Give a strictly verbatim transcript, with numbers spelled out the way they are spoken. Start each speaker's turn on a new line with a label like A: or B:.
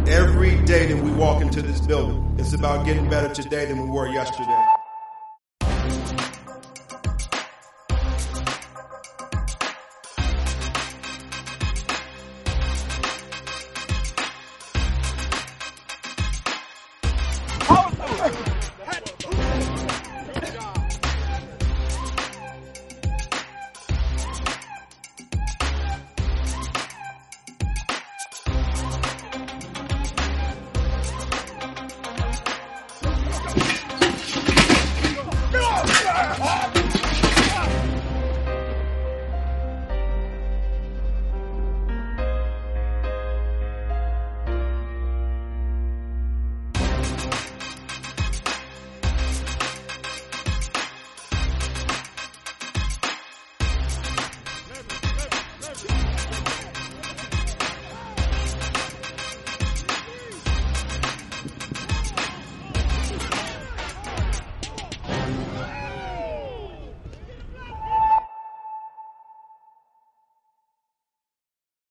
A: every day that we walk into this building, it's about getting better today than we were yesterday.